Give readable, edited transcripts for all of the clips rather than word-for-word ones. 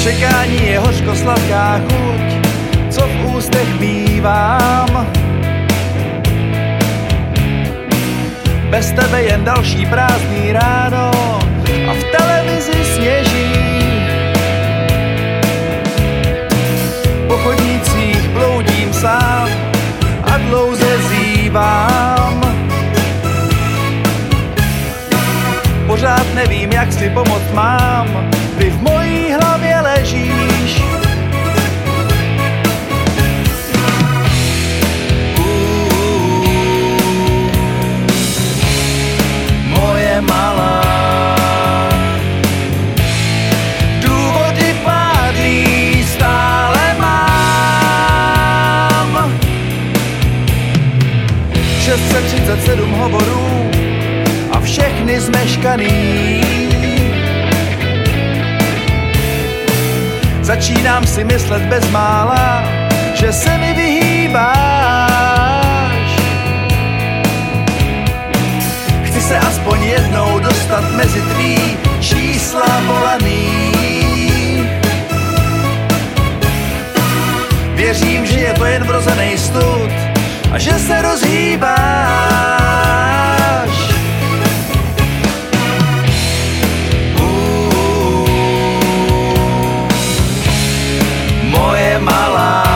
Čekání je hořko-sladká chuť, co v ústech mívám. Bez tebe jen další prázdný ráno a v televizi sněží. Po chodnících bloudím sám a dlouze zívám. Pořád nevím, jak si pomoct mám, ty v mojí hlavě ležíš. Moje malá, důvody pádný stále mám. 637 hovorů a všechny zmeškaný. Začínám si myslet bezmála, že se mi vyhýbáš. Chci se aspoň jednou dostat mezi tvý čísla volaný. Věřím, že je to jen vrozený stud a že se rozhýbáš. Moje malá,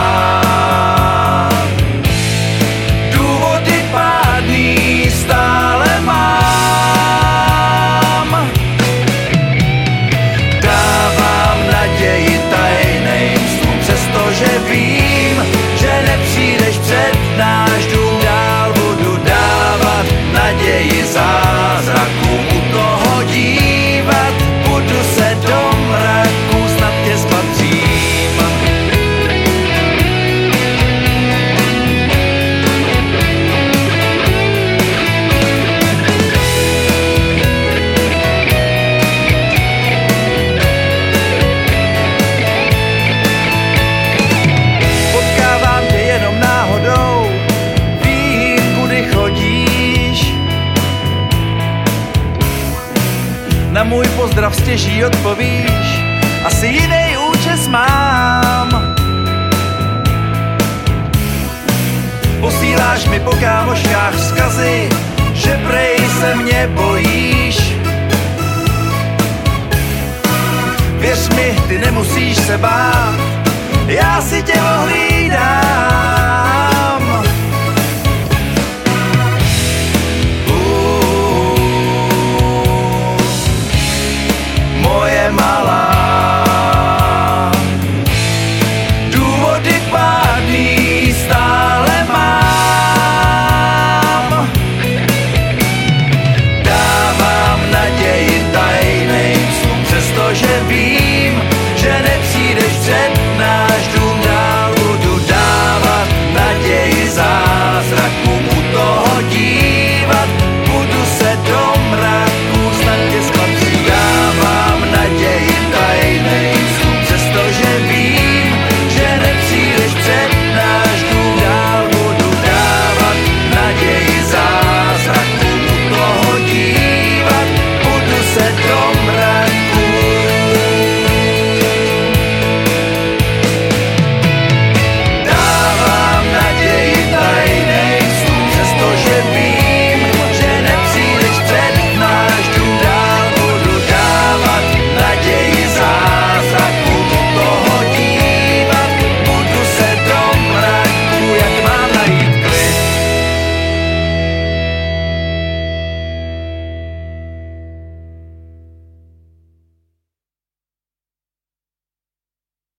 důvody pádný stále mám. Dávám naději tajným snům, přestože vím, že nepřijdeš před náš dům. Dál budu dávat naději zázrakům, u toho dívat, budu se do mraku, snad tě spatřím. Na můj pozdrav stěží odpovíš, asi jiný účes mám. Posíláš mi po kámoškách vzkazy, že prej se mě bojíš. Věř mi, ty nemusíš se bát, já si tě ohlídám.